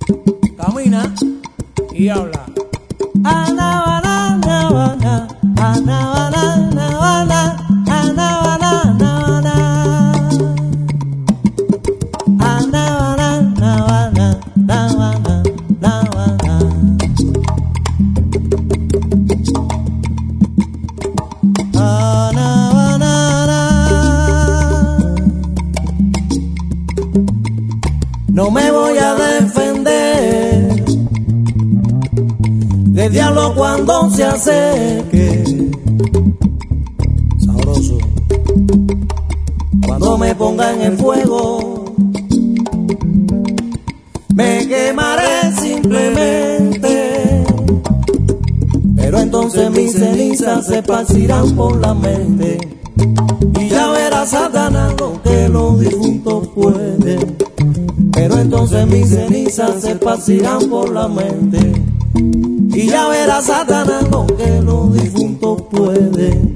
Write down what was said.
camina y habla. No me voy a defender del diablo cuando se acerque. Sabroso. Cuando me ponga en el fuego, me quemaré simplemente. Pero entonces mis cenizas se esparcirán por la mente. Y ya verás, Satanás, lo que los difuntos pueden. Pero entonces mis cenizas se esparcirán por la mente. Y ya verás, Satanás, lo que los difuntos pueden.